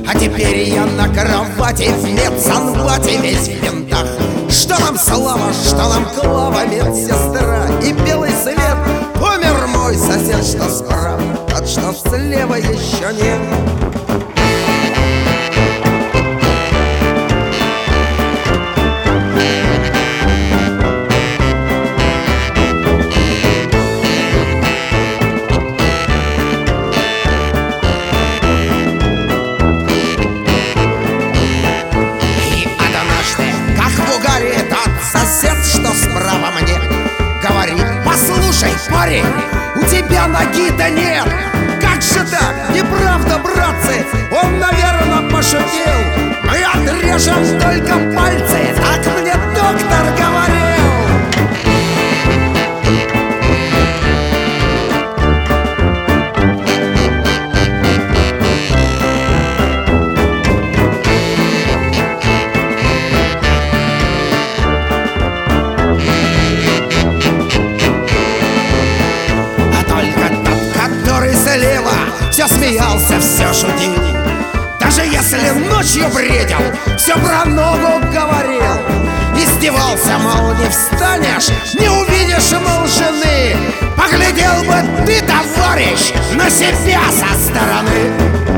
А теперь я на кровати в медсанбате весь в винтах. Что нам слава, что нам клава, медсестра и белый свет. Умер мой сосед, что справа, тот, что слева, еще нет. Сосед, что справа мне, говорит: послушай, парень, у тебя ноги-то нет. Как же так? Неправда, братцы. Он, наверное, пошутил. Мы отрежем только пальцы, так мне доктор говорил. Слева все смеялся, все шутил. Даже если ночью бредил, все про ногу говорил. Издевался, мол, не встанешь, не увидишь, мол, жены. Поглядел бы ты, товарищ, на себя со стороны.